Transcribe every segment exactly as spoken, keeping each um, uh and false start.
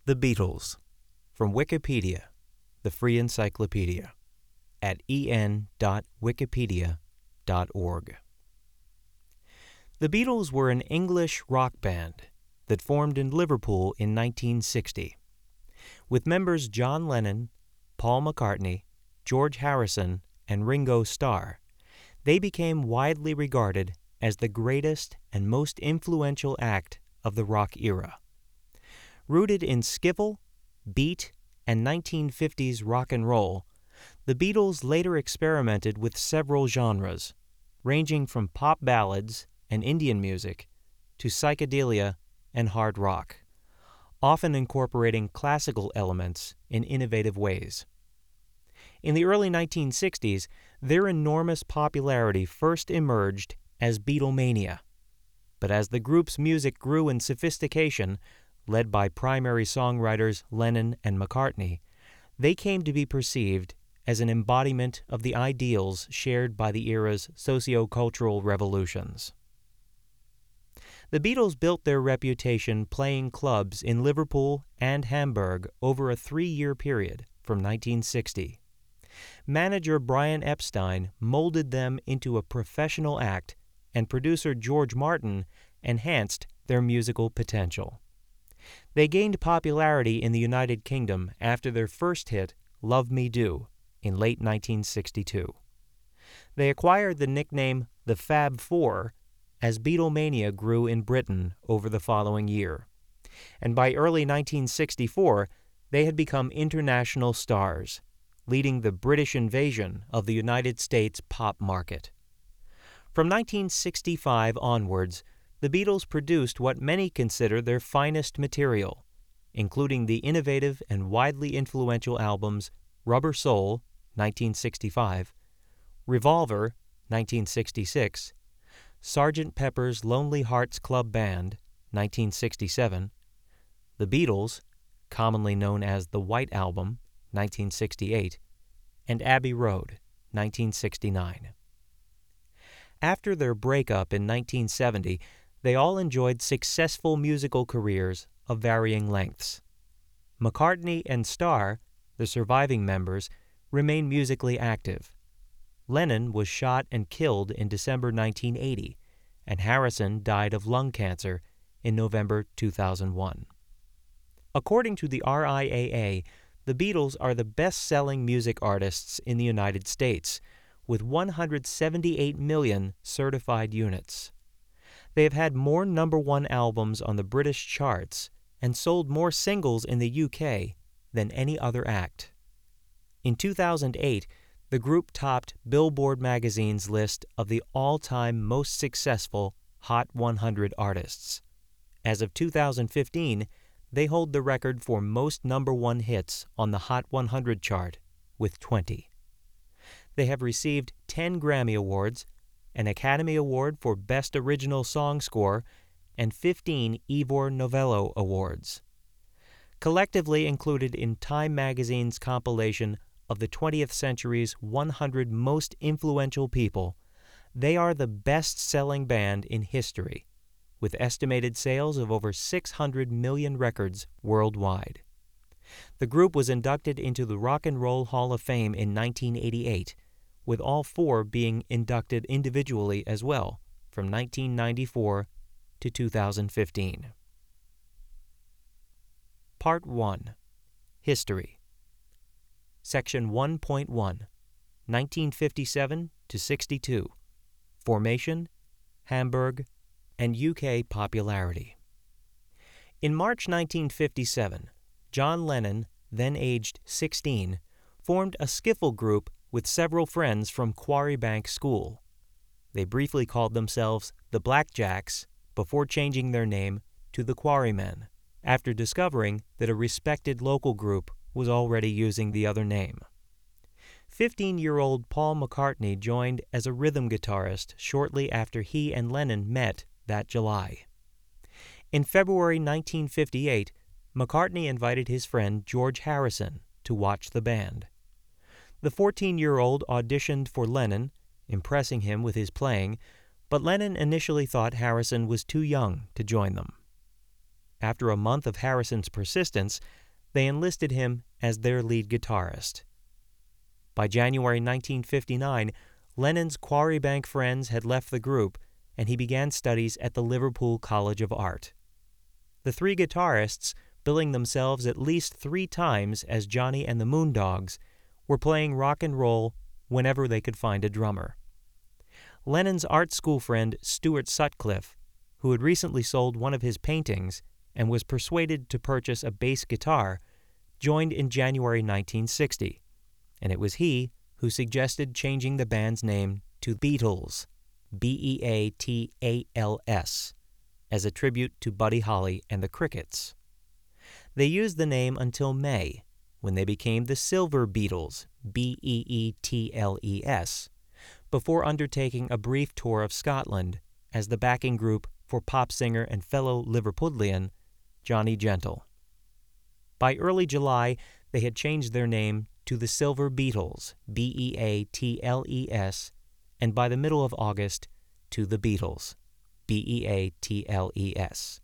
The Beatles, from Wikipedia, the free encyclopedia, at e n dot wikipedia dot org. The Beatles were an English rock band that formed in Liverpool in nineteen sixty. With members John Lennon, Paul McCartney, George Harrison, and Ringo Starr, they became widely regarded as the greatest and most influential act of the rock era. Rooted in skiffle, beat, and nineteen fifties rock and roll, the Beatles later experimented with several genres, ranging from pop ballads and Indian music to psychedelia and hard rock, often incorporating classical elements in innovative ways. In the early nineteen sixties, their enormous popularity first emerged as Beatlemania, but as the group's music grew in sophistication, led by primary songwriters Lennon and McCartney, they came to be perceived as an embodiment of the ideals shared by the era's socio-cultural revolutions. The Beatles built their reputation playing clubs in Liverpool and Hamburg over a three-year period from nineteen sixty. Manager Brian Epstein molded them into a professional act, and producer George Martin enhanced their musical potential. They gained popularity in the United Kingdom after their first hit, Love Me Do, in late nineteen sixty-two. They acquired the nickname the Fab Four as Beatlemania grew in Britain over the following year, and by early nineteen sixty-four, they had become international stars, leading the British invasion of the United States pop market. From nineteen sixty-five onwards, the Beatles produced what many consider their finest material, including the innovative and widely influential albums Rubber Soul, nineteen sixty-five, Revolver, nineteen sixty-six, Sergeant Pepper's Lonely Hearts Club Band, nineteen sixty-seven, The Beatles, commonly known as the White Album, nineteen sixty-eight, and Abbey Road, nineteen sixty-nine. After their breakup in nineteen seventy, they all enjoyed successful musical careers of varying lengths. McCartney and Starr, the surviving members, remain musically active. Lennon was shot and killed in December nineteen eighty, and Harrison died of lung cancer in November two thousand one. According to the R I A A, the Beatles are the best-selling music artists in the United States, with one hundred seventy-eight million certified units. They have had more number one albums on the British charts and sold more singles in the U K than any other act. In two thousand eight, the group topped Billboard magazine's list of the all-time most successful Hot one hundred artists. As of two thousand fifteen, they hold the record for most number one hits on the Hot one hundred chart, with twenty. They have received ten Grammy Awards, an Academy Award for Best Original Song Score, and fifteen Ivor Novello Awards. Collectively included in Time magazine's compilation of the twentieth century's one hundred most influential people, they are the best-selling band in history, with estimated sales of over six hundred million records worldwide. The group was inducted into the Rock and Roll Hall of Fame in nineteen eighty-eight, with all four being inducted individually as well, from nineteen ninety-four to two thousand fifteen. Part one. History. Section one point one, nineteen fifty-seven to sixty-two, Formation, Hamburg, and U K popularity. In March nineteen fifty-seven, John Lennon, then aged sixteen, formed a skiffle group with several friends from Quarrybank School. They briefly called themselves the Blackjacks before changing their name to the Quarrymen, after discovering that a respected local group was already using the other name. Fifteen-year-old Paul McCartney joined as a rhythm guitarist shortly after he and Lennon met that July. In February nineteen fifty-eight, McCartney invited his friend George Harrison to watch the band. The fourteen-year-old auditioned for Lennon, impressing him with his playing, but Lennon initially thought Harrison was too young to join them. after a month of Harrison's persistence, they enlisted him as their lead guitarist. By January nineteen fifty-nine, Lennon's Quarrybank friends had left the group, and he began studies at the Liverpool College of Art. The three guitarists, billing themselves at least three times as Johnny and the Moondogs, were playing rock and roll whenever they could find a drummer. Lennon's art school friend Stuart Sutcliffe, who had recently sold one of his paintings and was persuaded to purchase a bass guitar, joined in January nineteen sixty, and it was he who suggested changing the band's name to Beatals, B E A T A L S, as a tribute to Buddy Holly and the Crickets. They used the name until May, when they became the Silver Beatles, B E E T L E S, before undertaking a brief tour of Scotland as the backing group for pop singer and fellow Liverpudlian Johnny Gentle. By early July, they had changed their name to the Silver Beatles, B E A T L E S, and by the middle of August, to the Beatles, B E A T L E S.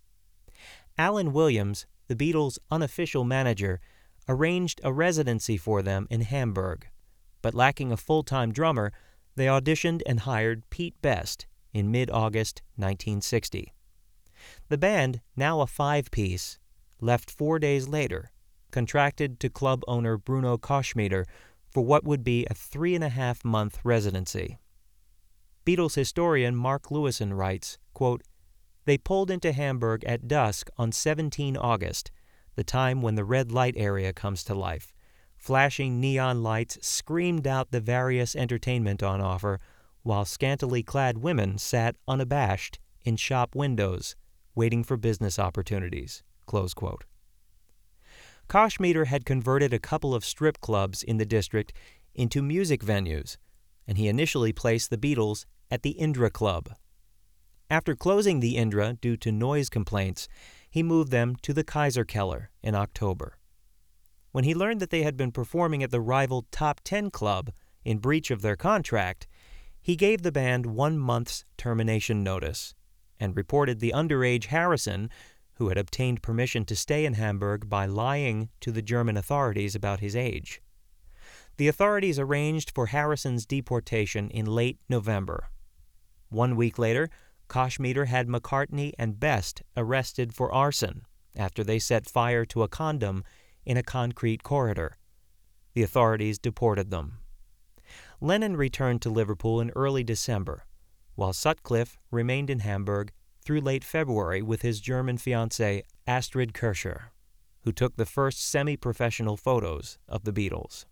Alan Williams, the Beatles' unofficial manager, arranged a residency for them in Hamburg, but lacking a full-time drummer, they auditioned and hired Pete Best in mid-August nineteen sixty. The band, now a five-piece, left four days later, contracted to club owner Bruno Koschmider for what would be a three-and-a-half-month residency. Beatles historian Mark Lewison writes, quote, "They pulled into Hamburg at dusk on the seventeenth of August, the time when the red light area comes to life. Flashing neon lights screamed out the various entertainment on offer, while scantily clad women sat unabashed in shop windows, waiting for business opportunities." Close quote. Koschmider had converted a couple of strip clubs in the district into music venues, and he initially placed the Beatles at the Indra Club. After closing the Indra due to noise complaints, he moved them to the Kaiserkeller in October. When he learned that they had been performing at the rival Top Ten Club in breach of their contract, he gave the band one month's termination notice and reported the underage Harrison, who had obtained permission to stay in Hamburg by lying to the German authorities about his age. The authorities arranged for Harrison's deportation in late November. One week later, Koschmider had McCartney and Best arrested for arson after they set fire to a condom in a concrete corridor. The authorities deported them. Lennon returned to Liverpool in early December, while Sutcliffe remained in Hamburg through late February with his German fiancée Astrid Kircher, who took the first semi-professional photos of the Beatles.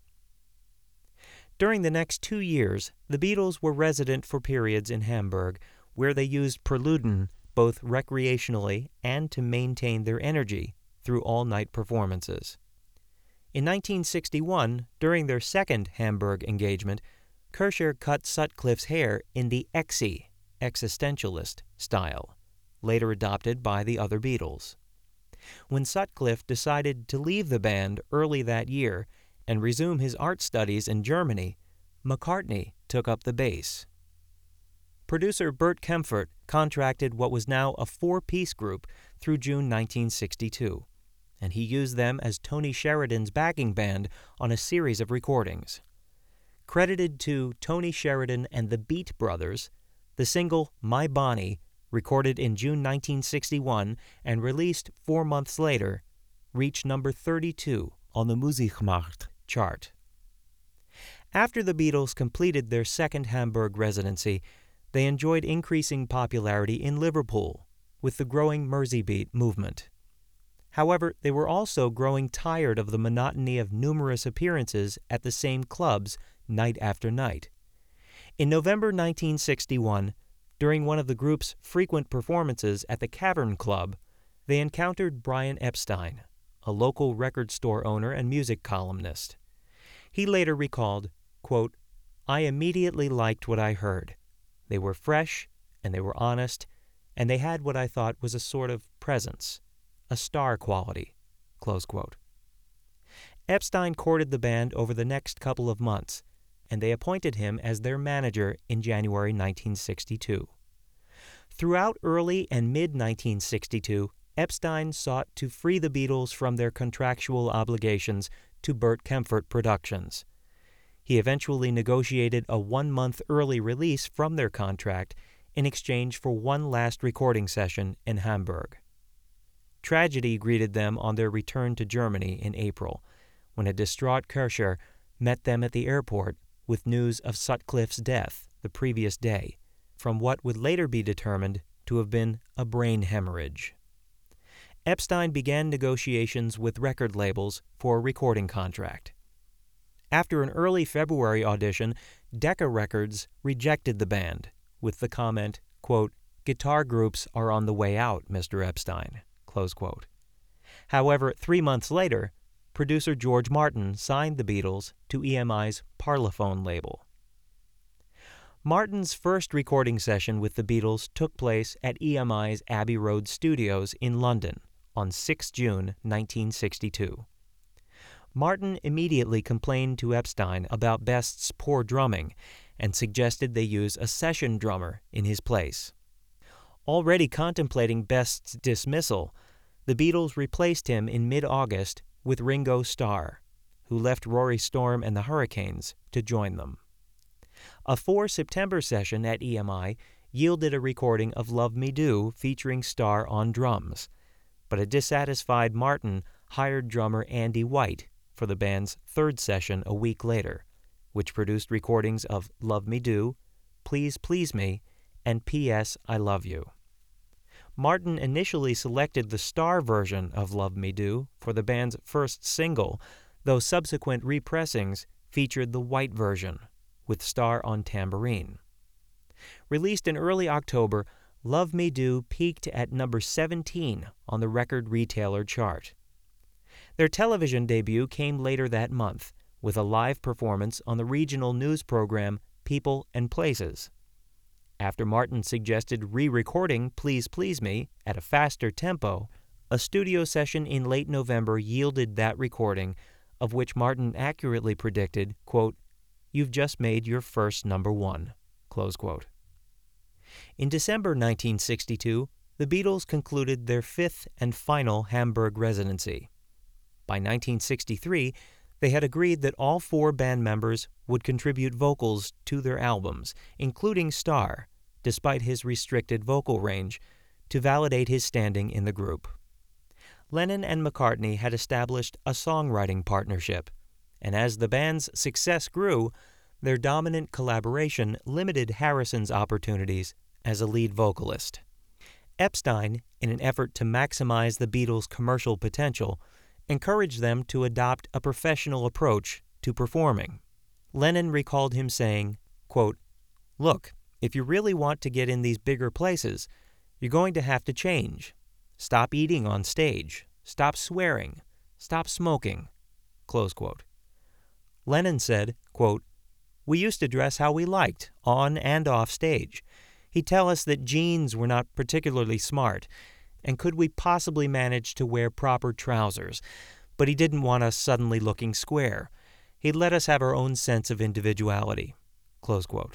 During the next two years, the Beatles were resident for periods in Hamburg, where they used Preluden both recreationally and to maintain their energy through all-night performances. In nineteen sixty-one, during their second Hamburg engagement, Kircher cut Sutcliffe's hair in the Exy, existentialist style, later adopted by the other Beatles. When Sutcliffe decided to leave the band early that year and resume his art studies in Germany, McCartney took up the bass. Producer Bert Kaempfert contracted what was now a four-piece group through June nineteen sixty-two, and he used them as Tony Sheridan's backing band on a series of recordings. Credited to Tony Sheridan and the Beat Brothers, the single My Bonnie, recorded in June nineteen sixty-one and released four months later, reached number thirty-two on the Musikmarkt chart. After the Beatles completed their second Hamburg residency, they enjoyed increasing popularity in Liverpool with the growing Merseybeat movement. However, they were also growing tired of the monotony of numerous appearances at the same clubs night after night. In November nineteen sixty-one, during one of the group's frequent performances at the Cavern Club, they encountered Brian Epstein, a local record store owner and music columnist. He later recalled, quote, "I immediately liked what I heard. They were fresh, and they were honest, and they had what I thought was a sort of presence, a star quality," close quote. Epstein courted the band over the next couple of months, and they appointed him as their manager in January nineteen sixty-two. Throughout early and mid-nineteen sixty-two, Epstein sought to free the Beatles from their contractual obligations to Burt Kaempfert Productions. He eventually negotiated a one-month early release from their contract in exchange for one last recording session in Hamburg. Tragedy greeted them on their return to Germany in April, when a distraught Kircher met them at the airport with news of Sutcliffe's death the previous day, from what would later be determined to have been a brain hemorrhage. Epstein began negotiations with record labels for a recording contract. After an early February audition, Decca Records rejected the band with the comment, quote, "Guitar groups are on the way out, Mister Epstein," close quote. However, three months later, producer George Martin signed the Beatles to E M I's Parlophone label. Martin's first recording session with the Beatles took place at E M I's Abbey Road Studios in London on the sixth of June, nineteen sixty-two. Martin immediately complained to Epstein about Best's poor drumming and suggested they use a session drummer in his place. Already contemplating Best's dismissal, the Beatles replaced him in mid-August with Ringo Starr, who left Rory Storm and the Hurricanes to join them. A four September session at E M I yielded a recording of Love Me Do featuring Starr on drums, but a dissatisfied Martin hired drummer Andy White for the band's third session a week later, which produced recordings of Love Me Do, Please Please Me, and P S I Love You. Martin initially selected the Starr version of Love Me Do for the band's first single, though subsequent repressings featured the White version, with Starr on tambourine. Released in early October, Love Me Do peaked at number seventeen on the record retailer chart. Their television debut came later that month, with a live performance on the regional news program People and Places. After Martin suggested re-recording Please Please Me at a faster tempo, a studio session in late November yielded that recording, of which Martin accurately predicted, quote, "You've just made your first number one," close quote. In December nineteen sixty-two, the Beatles concluded their fifth and final Hamburg residency. By nineteen sixty-three, they had agreed that all four band members would contribute vocals to their albums, including Starr, despite his restricted vocal range, to validate his standing in the group. Lennon and McCartney had established a songwriting partnership, and as the band's success grew, their dominant collaboration limited Harrison's opportunities as a lead vocalist. Epstein, in an effort to maximize the Beatles' commercial potential, encouraged them to adopt a professional approach to performing. Lennon recalled him saying, quote, "Look, if you really want to get in these bigger places, you're going to have to change. Stop eating on stage. Stop swearing. Stop smoking." Close quote. Lennon said, quote, "We used to dress how we liked, on and off stage. He'd tell us that jeans were not particularly smart, and could we possibly manage to wear proper trousers, but he didn't want us suddenly looking square. He'd let us have our own sense of individuality." Close quote.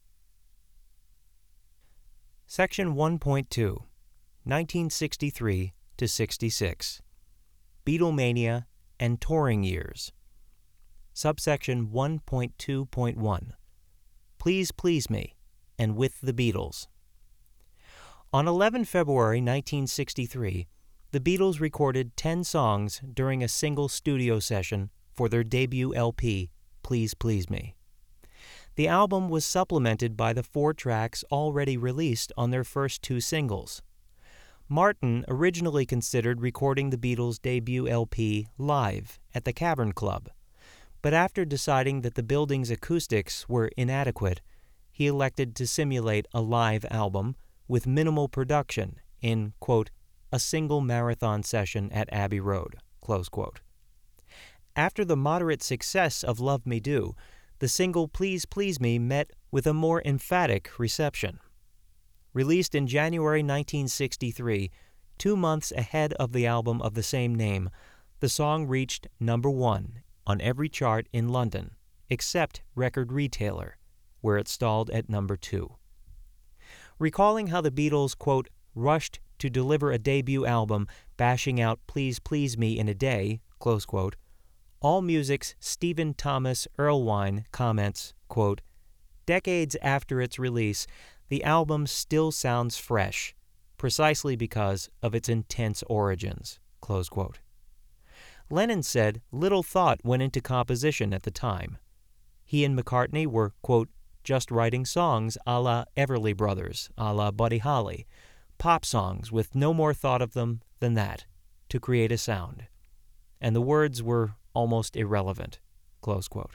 Section one point two, nineteen sixty-three to sixty-six, Beatlemania and Touring Years. Subsection one point two point one, Please Please Me and With the Beatles. On the eleventh of February nineteen sixty-three, the Beatles recorded ten songs during a single studio session for their debut L P, Please Please Me. The album was supplemented by the four tracks already released on their first two singles. Martin originally considered recording the Beatles' debut L P live at the Cavern Club, but after deciding that the building's acoustics were inadequate, he elected to simulate a live album with minimal production in, quote, "a single marathon session at Abbey Road," close quote. After the moderate success of Love Me Do, the single Please Please Me met with a more emphatic reception. Released in January nineteen sixty-three, two months ahead of the album of the same name, the song reached number one on every chart in London, except Record Retailer, where it stalled at number two. Recalling how the Beatles, quote, "rushed to deliver a debut album bashing out Please Please Me in a day, close quote, AllMusic's Stephen Thomas Erlewine comments, quote, decades after its release, the album still sounds fresh, precisely because of its intense origins, close quote. Lennon said little thought went into composition at the time. He and McCartney were, quote, just writing songs a la Everly Brothers, a la Buddy Holly, pop songs with no more thought of them than that, to create a sound. And the words were almost irrelevant, close quote.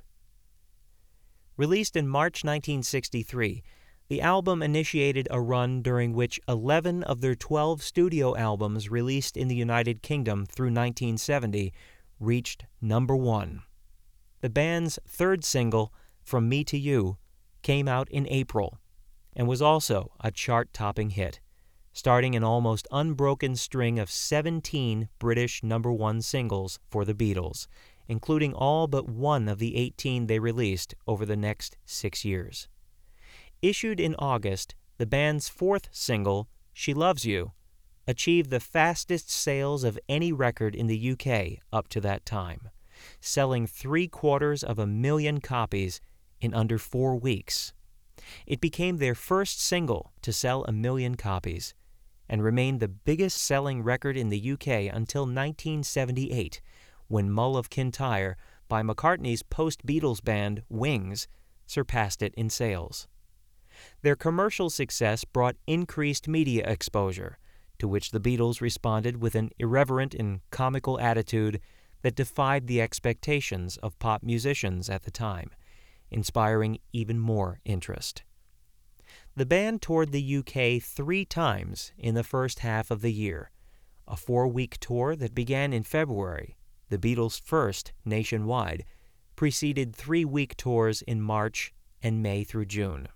Released in March nineteen sixty-three, the album initiated a run during which eleven of their twelve studio albums released in the United Kingdom through nineteen seventy reached number one. The band's third single, From Me to You, came out in April and was also a chart-topping hit, starting an almost unbroken string of seventeen British number one singles for the Beatles, including all but one of the eighteen they released over the next six years. Issued in August, the band's fourth single, She Loves You, achieved the fastest sales of any record in the U K up to that time, selling three-quarters of a million copies in under four weeks. It became their first single to sell a million copies and remained the biggest-selling record in the U K until nineteen seventy-eight, when Mull of Kintyre, by McCartney's post-Beatles band Wings, surpassed it in sales. Their commercial success brought increased media exposure, to which the Beatles responded with an irreverent and comical attitude that defied the expectations of pop musicians at the time, inspiring even more interest. The band toured the U K three times in the first half of the year, a four-week tour that began in February, the Beatles' first nationwide, preceded three-week tours in March and May through June.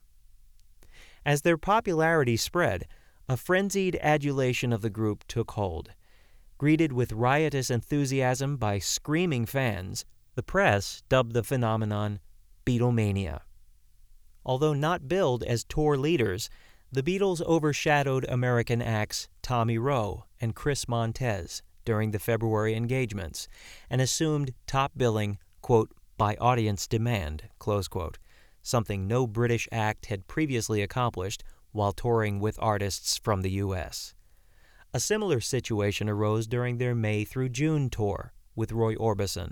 As their popularity spread, a frenzied adulation of the group took hold. Greeted with riotous enthusiasm by screaming fans, the press dubbed the phenomenon Beatlemania. Although not billed as tour leaders, the Beatles overshadowed American acts Tommy Roe and Chris Montez during the February engagements and assumed top billing, quote, by audience demand, close quote, something no British act had previously accomplished while touring with artists from the U S. A similar situation arose during their May through June tour with Roy Orbison.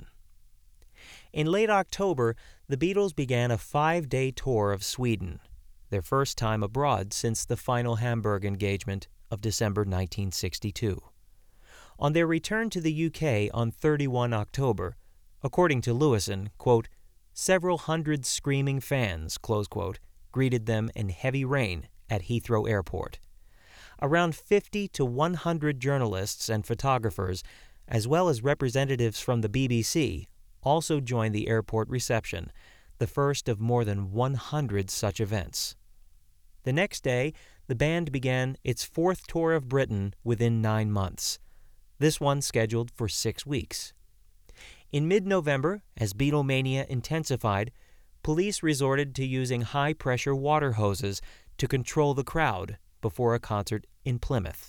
In late October, the Beatles began a five-day tour of Sweden, their first time abroad since the final Hamburg engagement of December nineteen sixty-two. On their return to the U K on the thirty-first of October, according to Lewison, quote, several hundred screaming fans, close quote, greeted them in heavy rain at Heathrow Airport. Around fifty to one hundred journalists and photographers, as well as representatives from the B B C, also joined the airport reception, the first of more than one hundred such events. The next day, the band began its fourth tour of Britain within nine months, this one scheduled for six weeks. In mid-November, as Beatlemania intensified, police resorted to using high-pressure water hoses to control the crowd before a concert in Plymouth.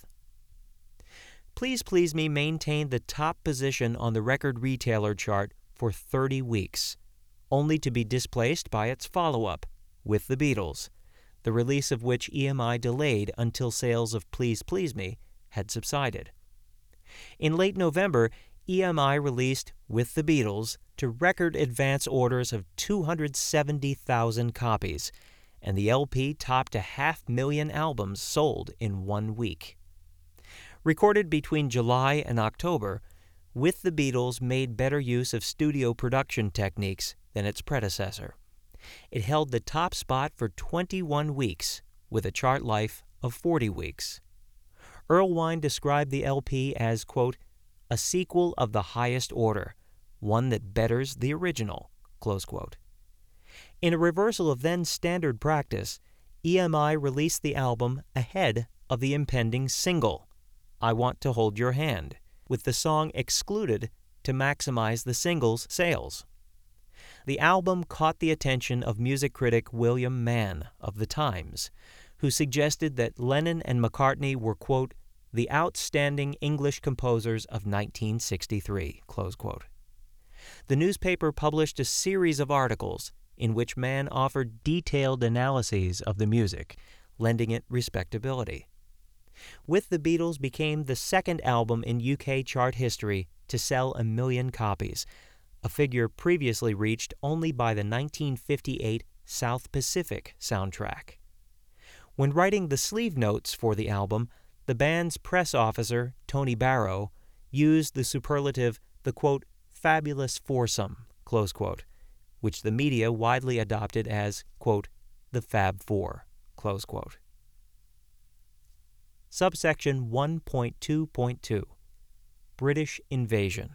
Please Please Me maintained the top position on the record retailer chart for thirty weeks, only to be displaced by its follow-up, With the Beatles, the release of which E M I delayed until sales of Please Please Me had subsided. In late November, E M I released With the Beatles to record advance orders of two hundred seventy thousand copies, and the L P topped a half million albums sold in one week. Recorded between July and October, With the Beatles made better use of studio production techniques than its predecessor. It held the top spot for twenty-one weeks, with a chart life of forty weeks. Erlewine described the L P as, quote, a sequel of the highest order, one that betters the original, close quote. In a reversal of then-standard practice, E M I released the album ahead of the impending single, I Want to Hold Your Hand, with the song excluded to maximize the single's sales. The album caught the attention of music critic William Mann of The Times, who suggested that Lennon and McCartney were, quote, the outstanding English composers of nineteen sixty-three, close quote. The newspaper published a series of articles in which Mann offered detailed analyses of the music, lending it respectability. With the Beatles became the second album in U K chart history to sell a million copies, a figure previously reached only by the nineteen fifty-eight South Pacific soundtrack. When writing the sleeve notes for the album, the band's press officer, Tony Barrow, used the superlative, the quote, fabulous foursome, close quote, which the media widely adopted as, quote, the Fab Four, close quote. Subsection one point two point two, British Invasion.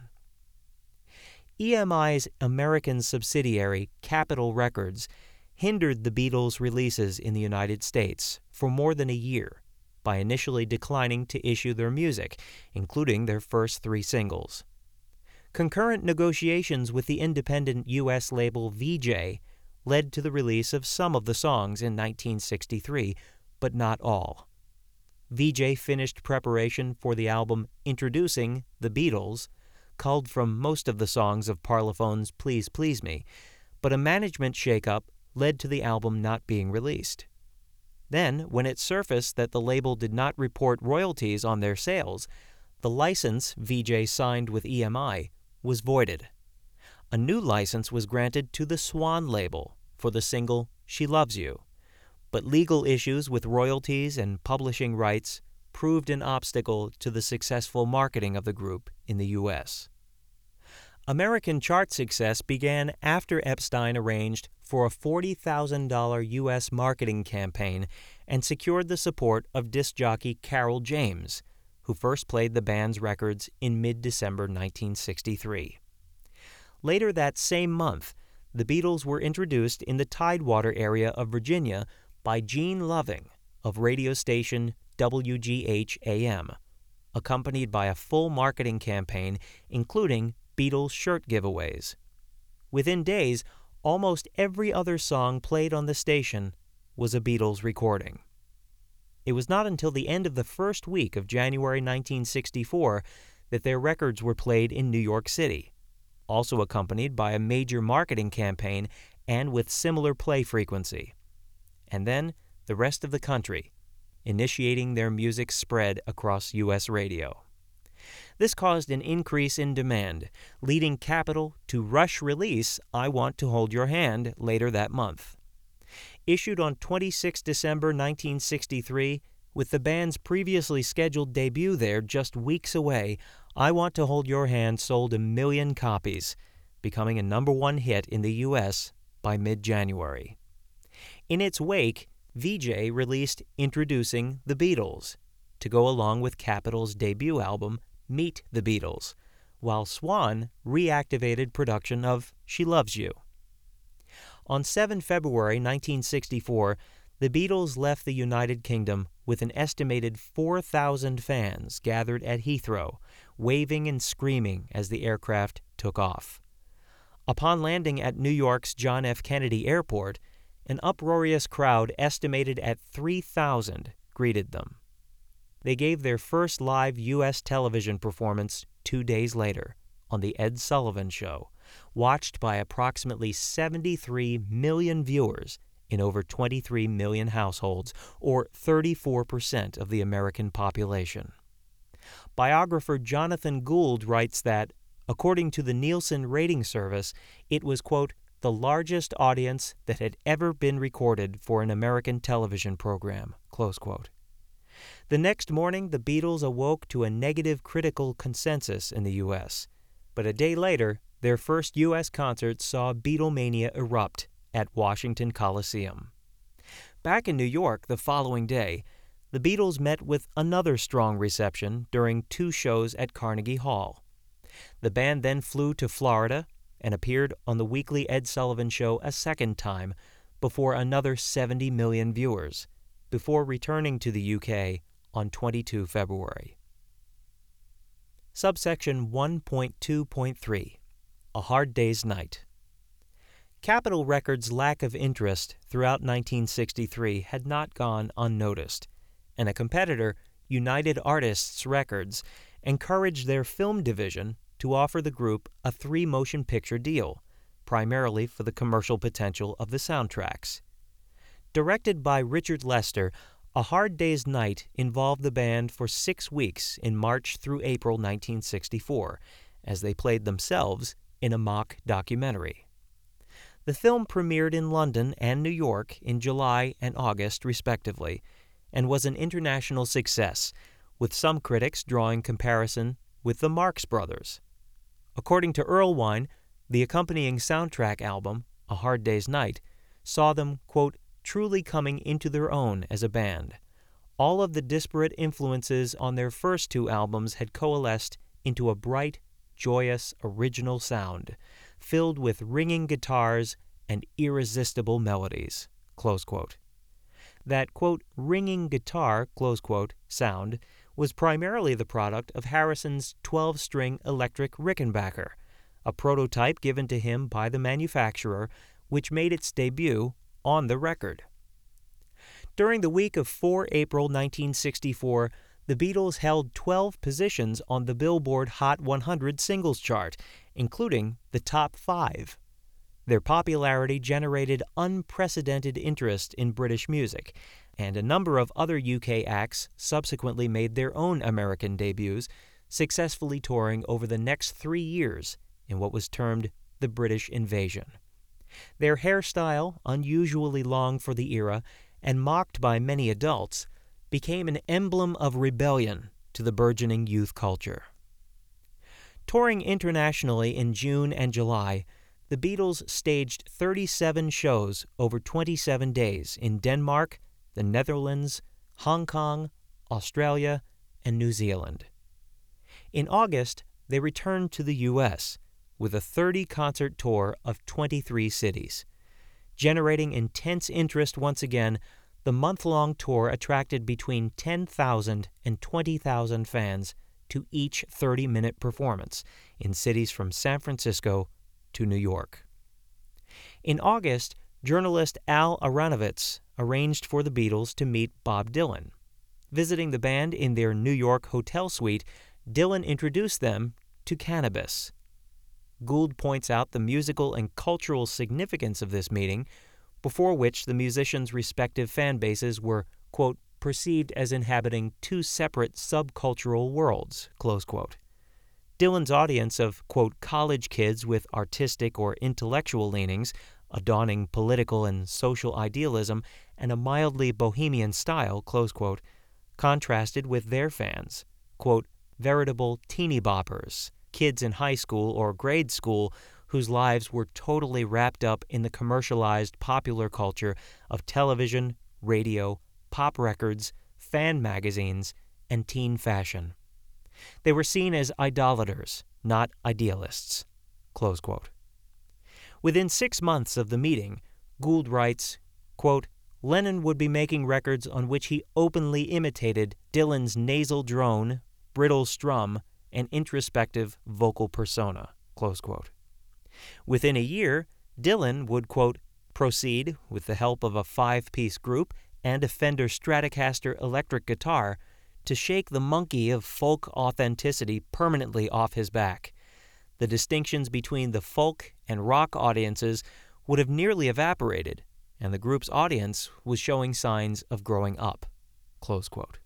E M I's American subsidiary, Capitol Records, hindered the Beatles' releases in the United States for more than a year by initially declining to issue their music, including their first three singles. Concurrent negotiations with the independent U S label Vee-Jay led to the release of some of the songs in nineteen sixty-three, but not all. Vee-Jay finished preparation for the album Introducing the Beatles, culled from most of the songs of Parlophone's Please Please Me, but a management shakeup led to the album not being released. Then, when it surfaced that the label did not report royalties on their sales, the license Vee-Jay signed with E M I was voided. A new license was granted to the Swan label for the single She Loves You, but legal issues with royalties and publishing rights proved an obstacle to the successful marketing of the group in the U S. American chart success began after Epstein arranged for a forty thousand dollars U S marketing campaign and secured the support of disc jockey Carol James, who first played the band's records in mid-December nineteen sixty-three. Later that same month, the Beatles were introduced in the Tidewater area of Virginia by Gene Loving of radio station W G H A M, accompanied by a full marketing campaign including Beatles shirt giveaways. Within days, almost every other song played on the station was a Beatles recording. It was not until the end of the first week of January nineteen sixty-four that their records were played in New York City, also accompanied by a major marketing campaign and with similar play frequency. And then the rest of the country, initiating their music's spread across U S radio. This caused an increase in demand, leading Capitol to rush release I Want to Hold Your Hand later that month. Issued on the twenty-sixth of December nineteen sixty-three, with the band's previously scheduled debut there just weeks away, I Want to Hold Your Hand sold a million copies, becoming a number one hit in the U S by mid-January. In its wake, Vee-Jay released Introducing the Beatles to go along with Capitol's debut album, Meet the Beatles, while Swan reactivated production of She Loves You. On the seventh of February nineteen sixty-four, the Beatles left the United Kingdom with an estimated four thousand fans gathered at Heathrow, waving and screaming as the aircraft took off. Upon landing at New York's John F. Kennedy Airport, an uproarious crowd estimated at three thousand greeted them. They gave their first live U S television performance two days later on The Ed Sullivan Show, watched by approximately seventy-three million viewers in over twenty-three million households, or thirty-four percent of the American population. Biographer Jonathan Gould writes that, according to the Nielsen rating service, it was, quote, the largest audience that had ever been recorded for an American television program, close quote. The next morning, the Beatles awoke to a negative critical consensus in the U S, but a day later, their first U S concert saw Beatlemania erupt at Washington Coliseum. Back in New York the following day, the Beatles met with another strong reception during two shows at Carnegie Hall. The band then flew to Florida and appeared on the weekly Ed Sullivan Show a second time before another seventy million viewers, before returning to the U K on the twenty-second of February. Subsection one point two point three, A Hard Day's Night. Capitol Records' lack of interest throughout nineteen sixty-three had not gone unnoticed, and a competitor, United Artists Records encouraged their film division to offer the group a three-motion picture deal, primarily for the commercial potential of the soundtracks. Directed by Richard Lester, A Hard Day's Night involved the band for six weeks in March through April nineteen sixty-four, as they played themselves in a mock documentary. The film premiered in London and New York in July and August, respectively, and was an international success, with some critics drawing comparison with the Marx Brothers. According to Erlewine, the accompanying soundtrack album, A Hard Day's Night, saw them, quote, truly coming into their own as a band. All of the disparate influences on their first two albums had coalesced into a bright, joyous, original sound, filled with ringing guitars and irresistible melodies, close quote. That, quote, ringing guitar, close quote, sound was primarily the product of Harrison's twelve-string electric Rickenbacker, a prototype given to him by the manufacturer, which made its debut on the record. During the week of the fourth of April nineteen sixty-four, the Beatles held twelve positions on the Billboard Hot one hundred singles chart, including the top five. Their popularity generated unprecedented interest in British music, and a number of other U K acts subsequently made their own American debuts, successfully touring over the next three years in what was termed the British Invasion. Their hairstyle, unusually long for the era and mocked by many adults, became an emblem of rebellion to the burgeoning youth culture. Touring internationally in June and July, the Beatles staged thirty-seven shows over twenty-seven days in Denmark, the Netherlands, Hong Kong, Australia, and New Zealand. In August, they returned to the U S with a thirty-concert tour of twenty-three cities. Generating intense interest once again, the month-long tour attracted between ten thousand and twenty thousand fans to each thirty-minute performance in cities from San Francisco to New York. In August, journalist Al Aronovitz arranged for the Beatles to meet Bob Dylan. Visiting the band in their New York hotel suite, Dylan introduced them to cannabis. Gould points out the musical and cultural significance of this meeting, before which the musicians' respective fan bases were, quote, perceived as inhabiting two separate subcultural worlds, close quote. Dylan's audience of, quote, college kids with artistic or intellectual leanings, a dawning political and social idealism, and a mildly bohemian style, close quote, contrasted with their fans, quote, veritable teeny boppers, kids in high school or grade school whose lives were totally wrapped up in the commercialized popular culture of television, radio, pop records, fan magazines, and teen fashion. They were seen as idolaters, not idealists, close quote. Within six months of the meeting, Gould writes, quote, Lennon would be making records on which he openly imitated Dylan's nasal drone, brittle strum, and introspective vocal persona, close quote. Within a year, Dylan would, quote, proceed, with the help of a five-piece group and a Fender Stratocaster electric guitar, to shake the monkey of folk authenticity permanently off his back. The distinctions between the folk and rock audiences would have nearly evaporated, and the group's audience was showing signs of growing up, close quote.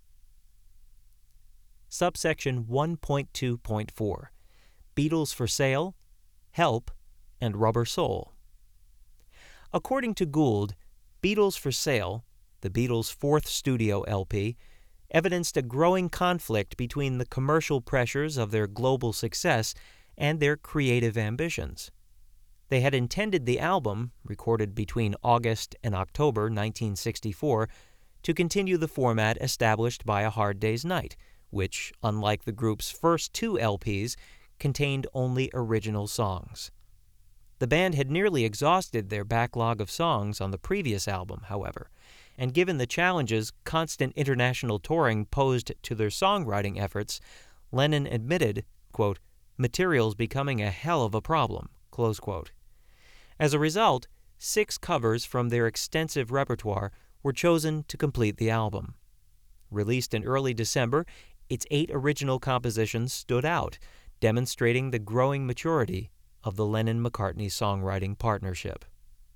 Subsection one point two point four, Beatles for Sale, Help, and Rubber Soul. According to Gould, Beatles for Sale, the Beatles' fourth studio L P, evidenced a growing conflict between the commercial pressures of their global success and their creative ambitions. They had intended the album, recorded between August and October nineteen sixty-four, to continue the format established by A Hard Day's Night, which, unlike the group's first two L Ps, contained only original songs. The band had nearly exhausted their backlog of songs on the previous album, however, and given the challenges constant international touring posed to their songwriting efforts, Lennon admitted, quote, material's becoming a hell of a problem, close quote. As a result, six covers from their extensive repertoire were chosen to complete the album. Released in early December, its eight original compositions stood out, demonstrating the growing maturity of the Lennon-McCartney songwriting partnership.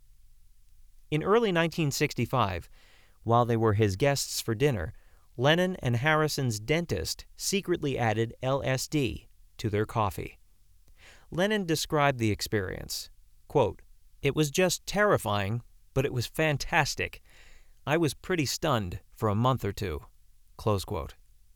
In early nineteen sixty-five, while they were his guests for dinner, Lennon and Harrison's dentist secretly added L S D to their coffee. Lennon described the experience, quote, "It was just terrifying, but it was fantastic. I was pretty stunned for a month or two." Close quote.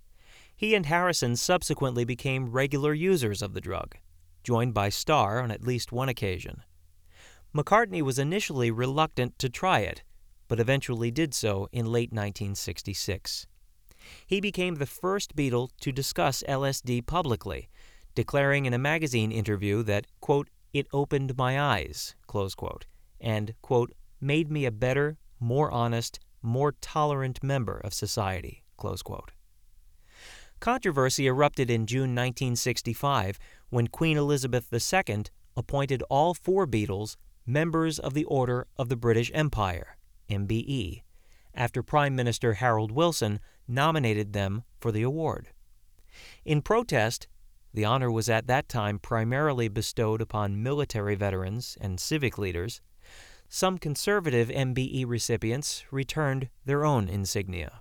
He and Harrison subsequently became regular users of the drug, joined by Starr on at least one occasion. McCartney was initially reluctant to try it, but eventually did so in late nineteen sixty-six. He became the first Beatle to discuss L S D publicly, declaring in a magazine interview that, quote, "it opened my eyes," close quote, and, quote, "made me a better, more honest, more tolerant member of society," close quote. Controversy erupted in June nineteen sixty-five when Queen Elizabeth the Second appointed all four Beatles members of the Order of the British Empire, M B E, after Prime Minister Harold Wilson nominated them for the award. In protest, the honor was at that time primarily bestowed upon military veterans and civic leaders. Some conservative M B E recipients returned their own insignia.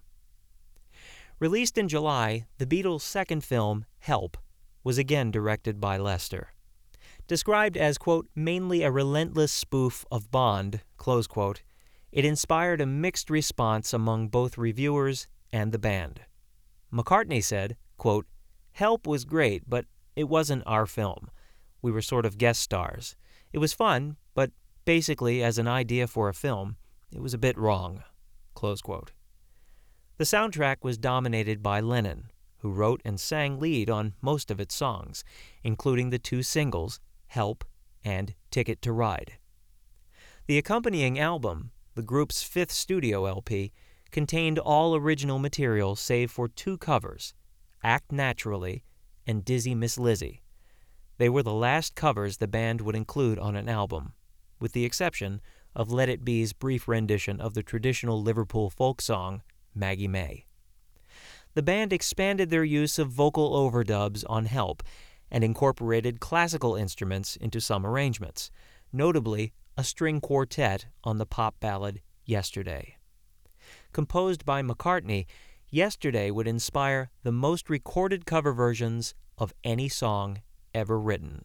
Released in July, the Beatles' second film, Help, was again directed by Lester. Described as, quote, "mainly a relentless spoof of Bond," close quote, it inspired a mixed response among both reviewers and the band. McCartney said, quote, "Help was great, but it wasn't our film. We were sort of guest stars. It was fun, but basically, as an idea for a film, it was a bit wrong," close quote. The soundtrack was dominated by Lennon, who wrote and sang lead on most of its songs, including the two singles, Help and Ticket to Ride. The accompanying album, the group's fifth studio L P, contained all original material save for two covers, Act Naturally and Dizzy Miss Lizzy. They were the last covers the band would include on an album, with the exception of Let It Be's brief rendition of the traditional Liverpool folk song, Maggie May. The band expanded their use of vocal overdubs on Help and incorporated classical instruments into some arrangements, notably a string quartet on the pop ballad Yesterday. Composed by McCartney, Yesterday would inspire the most recorded cover versions of any song ever written.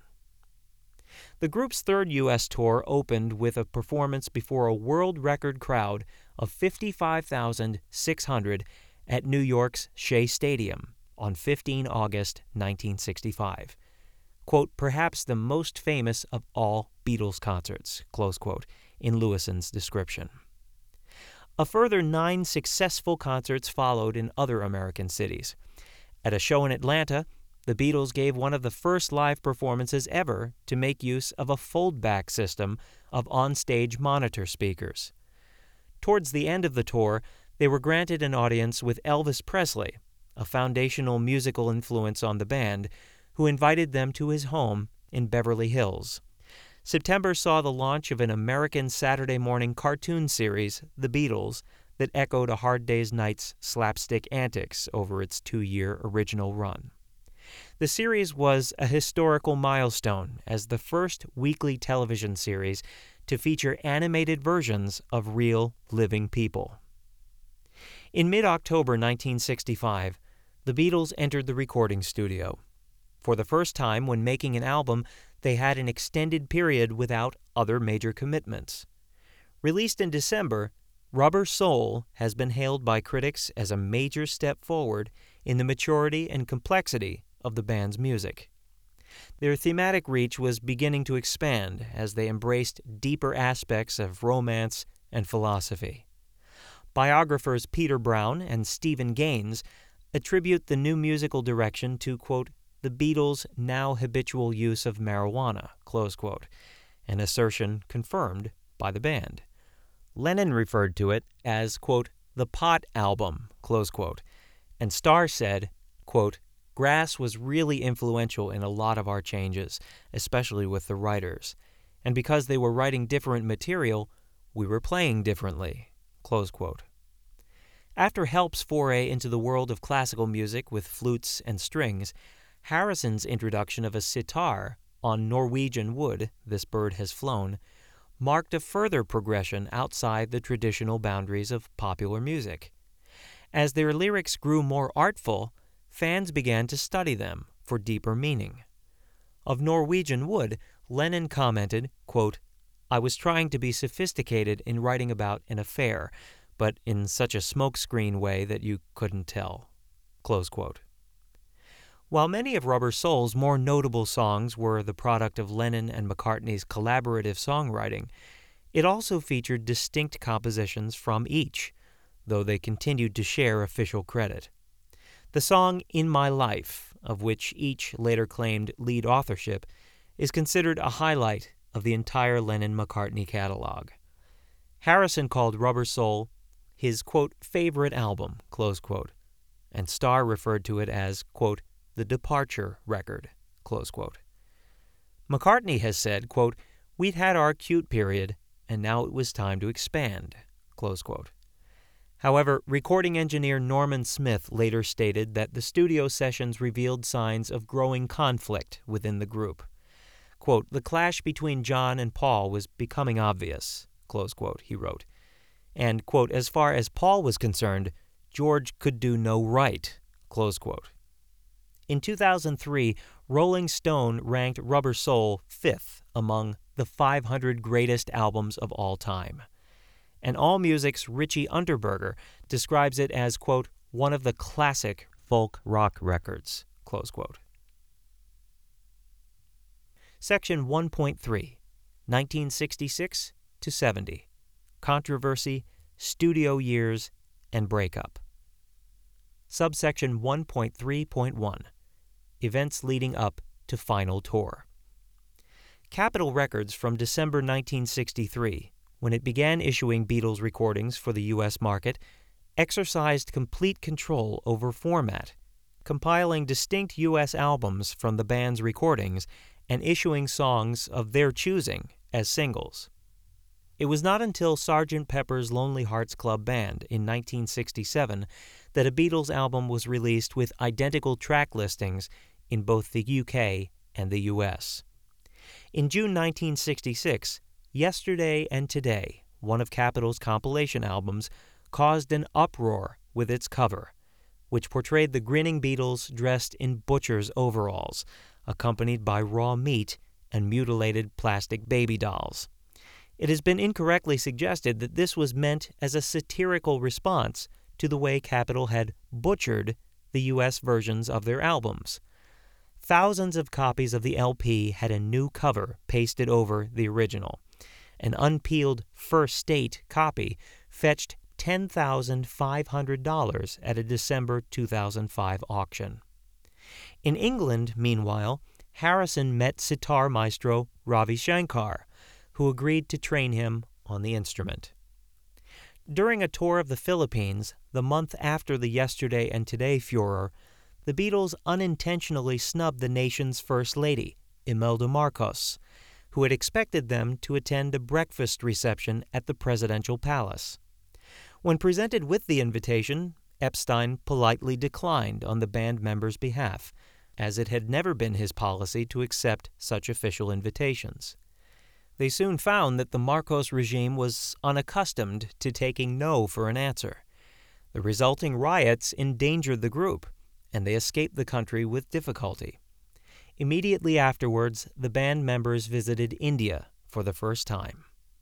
The group's third U S tour opened with a performance before a world record crowd of fifty-five thousand six hundred at New York's Shea Stadium on the fifteenth of August nineteen sixty-five. Quote, "perhaps the most famous of all Beatles concerts," close quote, in Lewison's description. A further nine successful concerts followed in other American cities. At a show in Atlanta, the Beatles gave one of the first live performances ever to make use of a fold-back system of onstage monitor speakers. Towards the end of the tour, they were granted an audience with Elvis Presley, a foundational musical influence on the band, who invited them to his home in Beverly Hills. September saw the launch of an American Saturday morning cartoon series, The Beatles, that echoed A Hard Day's Night's slapstick antics over its two-year original run. The series was a historical milestone as the first weekly television series to feature animated versions of real, living people. In mid-October nineteen sixty-five, the Beatles entered the recording studio. For the first time when making an album, they had an extended period without other major commitments. Released in December, Rubber Soul has been hailed by critics as a major step forward in the maturity and complexity of the band's music. Their thematic reach was beginning to expand as they embraced deeper aspects of romance and philosophy. Biographers Peter Brown and Stephen Gaines attribute the new musical direction to, quote, "the Beatles' now habitual use of marijuana," close quote, an assertion confirmed by the band. Lennon referred to it as, quote, "the pot album," close quote, and Starr said, quote, "Grass was really influential in a lot of our changes, especially with the writers, and because they were writing different material, we were playing differently," close quote. After Help's foray into the world of classical music with flutes and strings, Harrison's introduction of a sitar on Norwegian Wood, This Bird Has Flown, marked a further progression outside the traditional boundaries of popular music. As their lyrics grew more artful, fans began to study them for deeper meaning. Of Norwegian Wood, Lennon commented, quote, "I was trying to be sophisticated in writing about an affair, but in such a smokescreen way that you couldn't tell." Close quote. While many of Rubber Soul's more notable songs were the product of Lennon and McCartney's collaborative songwriting, it also featured distinct compositions from each, though they continued to share official credit. The song In My Life, of which each later claimed lead authorship, is considered a highlight of the entire Lennon-McCartney catalog. Harrison called Rubber Soul his, quote, favorite album, close quote, and Starr referred to it as, quote, the departure record, close quote. McCartney has said, quote, we'd had our cute period, and now it was time to expand, close quote. However, recording engineer Norman Smith later stated that the studio sessions revealed signs of growing conflict within the group. Quote, the clash between John and Paul was becoming obvious, close quote, he wrote. And, quote, as far as Paul was concerned, George could do no right, close quote. In two thousand three, Rolling Stone ranked Rubber Soul fifth among the five hundred greatest albums of all time. And AllMusic's Richie Unterberger describes it as, quote, one of the classic folk rock records, close quote. Section one point three, nineteen sixty-six to seventy, Controversy, Studio Years, and Breakup. Subsection one point three point one, Events leading up to Final Tour. Capitol Records from December nineteen sixty-three, when it began issuing Beatles recordings for the U S market, exercised complete control over format, compiling distinct U S albums from the band's recordings and issuing songs of their choosing as singles. It was not until Sergeant Pepper's Lonely Hearts Club Band in nineteen sixty-seven that a Beatles album was released with identical track listings in both the U K and the U S. In June nineteen sixty-six, Yesterday and Today, one of Capitol's compilation albums, caused an uproar with its cover, which portrayed the grinning Beatles dressed in butcher's overalls, accompanied by raw meat and mutilated plastic baby dolls. It has been incorrectly suggested that this was meant as a satirical response to the way Capitol had butchered the U S versions of their albums. Thousands of copies of the L P had a new cover pasted over the original. An unpeeled First State copy fetched ten thousand five hundred dollars at a December two thousand five auction. In England, meanwhile, Harrison met sitar maestro Ravi Shankar, who agreed to train him on the instrument. During a tour of the Philippines, the month after the Yesterday and Today furor, the Beatles unintentionally snubbed the nation's First Lady, Imelda Marcos, who had expected them to attend a breakfast reception at the presidential palace. When presented with the invitation, Epstein politely declined on the band members' behalf, as it had never been his policy to accept such official invitations. They soon found that the Marcos regime was unaccustomed to taking no for an answer. The resulting riots endangered the group, and they escaped the country with difficulty. Immediately afterwards, the band members visited India for the first time.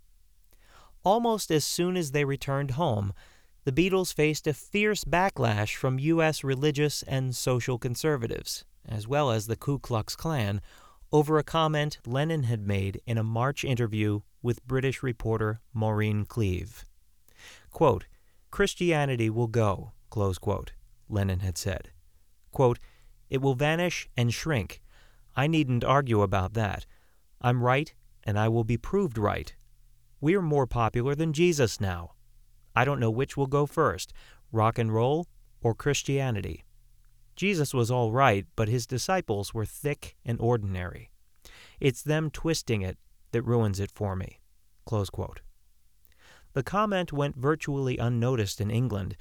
Almost as soon as they returned home, the Beatles faced a fierce backlash from U S religious and social conservatives, as well as the Ku Klux Klan, over a comment Lennon had made in a March interview with British reporter Maureen Cleave. Quote, Christianity will go, close quote, Lennon had said. Quote, it will vanish and shrink. I needn't argue about that. I'm right, and I will be proved right. We are more popular than Jesus now. I don't know which will go first, rock and roll or Christianity. Jesus was all right, but his disciples were thick and ordinary. It's them twisting it that ruins it for me. Close quote. The comment went virtually unnoticed in England,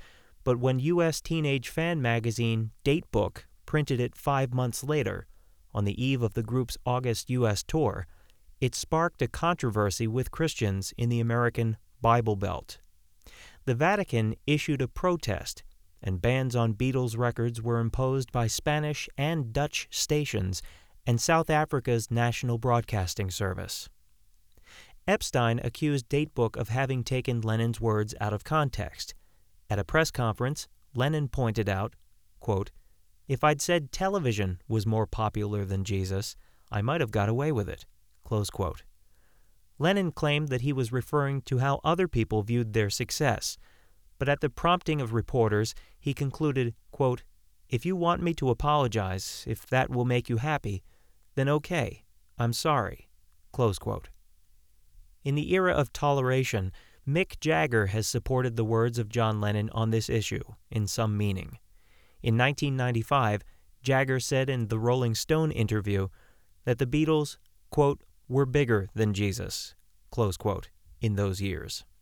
but when U S teenage fan magazine Datebook printed it five months later, on the eve of the group's August U S tour, it sparked a controversy with Christians in the American Bible Belt. The Vatican issued a protest, and bans on Beatles records were imposed by Spanish and Dutch stations and South Africa's National Broadcasting Service. Epstein accused Datebook of having taken Lennon's words out of context. At a press conference, Lennon pointed out, quote, "If I'd said television was more popular than Jesus, I might have got away with it." Close quote. Lennon claimed that he was referring to how other people viewed their success, but at the prompting of reporters, he concluded, quote, "If you want me to apologize, if that will make you happy, then okay, I'm sorry." Close quote. In the era of toleration, Mick Jagger has supported the words of John Lennon on this issue in some meaning. In nineteen ninety-five, Jagger said in the Rolling Stone interview that the Beatles, quote, "were bigger than Jesus," close quote, in those years.